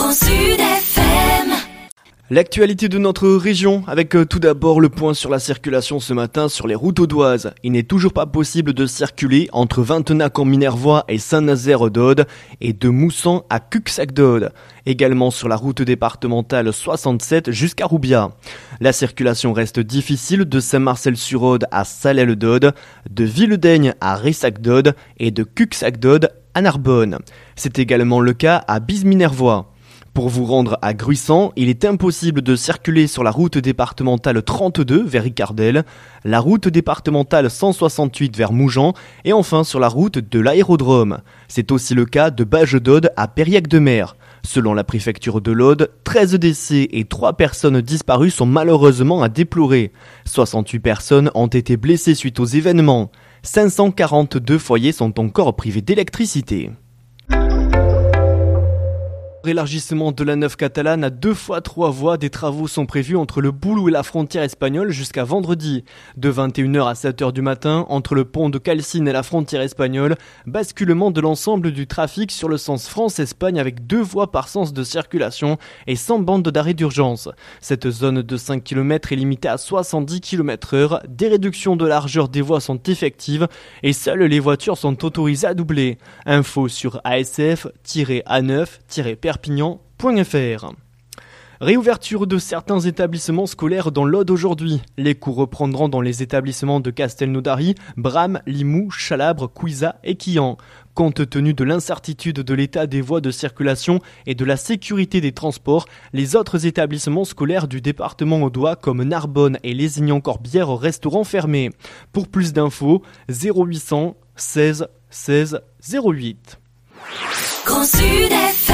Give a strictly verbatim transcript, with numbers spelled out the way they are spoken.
Grand Sud F M. L'actualité de notre région, avec euh, tout d'abord le point sur la circulation ce matin sur les routes audoises. Il n'est toujours pas possible de circuler entre Vintenac-en-Minervois et Saint-Nazaire-d'Aude et de Moussan à Cuxac-d'Aude. Également sur la route départementale soixante-sept jusqu'à Roubiat. La circulation reste difficile de Saint-Marcel-sur-Aude à Salelles-d'Aude, de Villedaigne à Ressac-d'Aude et de Cuxac-d'Aude à Narbonne. C'est également le cas à Bise-Minervois. Pour vous rendre à Gruissant, il est impossible de circuler sur la route départementale trente-deux vers Ricardel, la route départementale cent soixante-huit vers Mougeant et enfin sur la route de l'aérodrome. C'est aussi le cas de Bages-d'Aude à Périac-de-Mer. Selon la préfecture de l'Aude, treize décès et trois personnes disparues sont malheureusement à déplorer. soixante-huit personnes ont été blessées suite aux événements. cinq cent quarante-deux foyers sont encore privés d'électricité. Élargissement de la neuf catalane à deux fois trois voies, des travaux sont prévus entre le Boulou et la frontière espagnole jusqu'à vendredi. De vingt et une heures à sept heures du matin, entre le pont de Calcine et la frontière espagnole, basculement de l'ensemble du trafic sur le sens France-Espagne avec deux voies par sens de circulation et sans bande d'arrêt d'urgence. Cette zone de cinq kilomètres est limitée à soixante-dix kilomètres heure, des réductions de largeur des voies sont effectives et seules les voitures sont autorisées à doubler. Info sur a s f a neuf perpignan point f r. Réouverture de certains établissements scolaires dans l'Aude aujourd'hui. Les cours reprendront dans les établissements de Castelnaudary, Bram, Limoux, Chalabre, Couiza et Quillan. Compte tenu de l'incertitude de l'état des voies de circulation et de la sécurité des transports, les autres établissements scolaires du département audois comme Narbonne et Lézignan-Corbière resteront fermés. Pour plus d'infos, zéro huit cents seize seize zéro huit. Grand Sud F M.